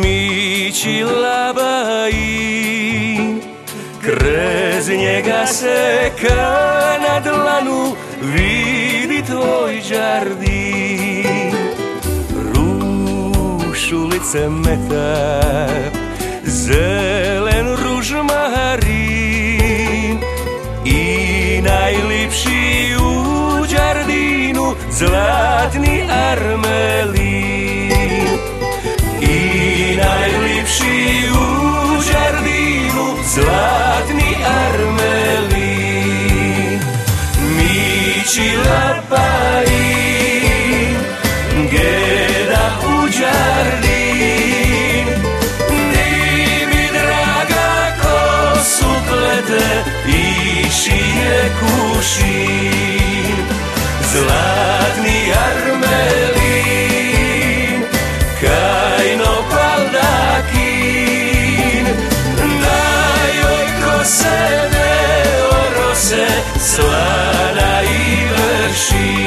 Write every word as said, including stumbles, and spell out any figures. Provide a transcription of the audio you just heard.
mići labajin, krez njega se ka na dlanu vidi tvoj đardin. Rušulice meta, zelen ružmarin i najlipši u đardinu zlatni armelin. I najlipši u đardinu zlatni armelin. Mići labajin, geda u đardin, di mi draga kosu plete i šije kušin. Zlatni armelin, kajno paldakin, na joj kose ne orose, slana i vršin.